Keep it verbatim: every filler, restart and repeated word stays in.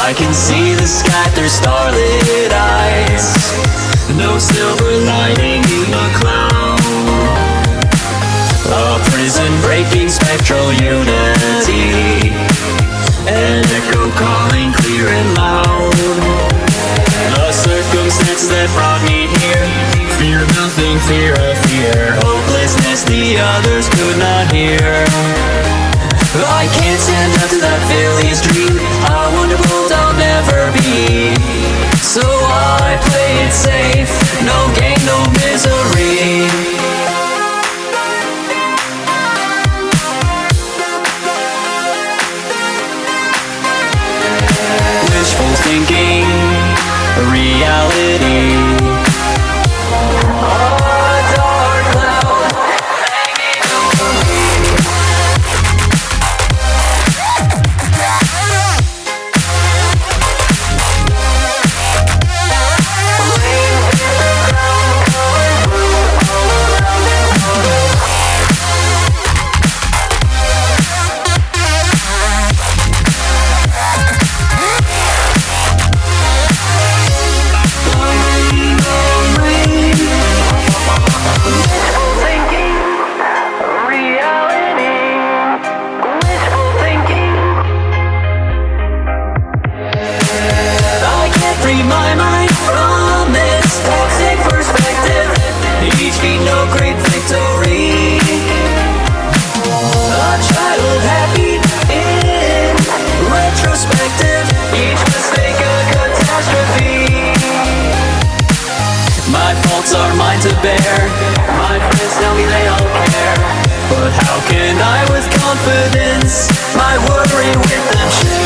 I can see the sky through starlit eyes. No silver lining in the cloud. A prison breaking spectral unity. An echo calling clear and loud. The circumstances that brought me here. Fear nothing, fear a fear. Hopelessness the others could not hear. I can't stand up to that Phillies dream. How wonderful I'll never be. So I play it safe. No gain, no misery. Wishful thinking, reality. Free my mind from this toxic perspective. Each beat no great victory. A childhood happy in retrospective. Each mistake a catastrophe. My faults are mine to bear. My friends tell me they all care. But how can I with confidence my worry with them share?